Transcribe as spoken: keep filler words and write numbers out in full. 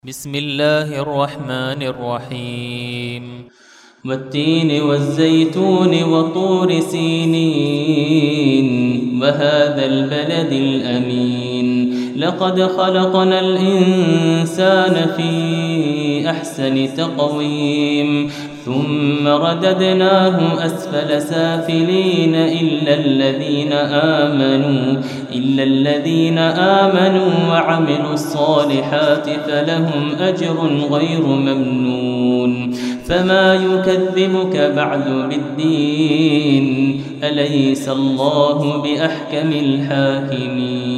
بسم الله الرحمن الرحيم والتين والزيتون وطور سينين وهذا البلد الأمين لقد خلقنا الإنسان في أحسن تقويم ثم رددناه أسفل سافلين إلا الذين آمنوا إلا الذين آمنوا وعملوا الصالحات فلهم أجر غير ممنون فما يكذبك بعد بالدين أليس الله بأحكم الحاكمين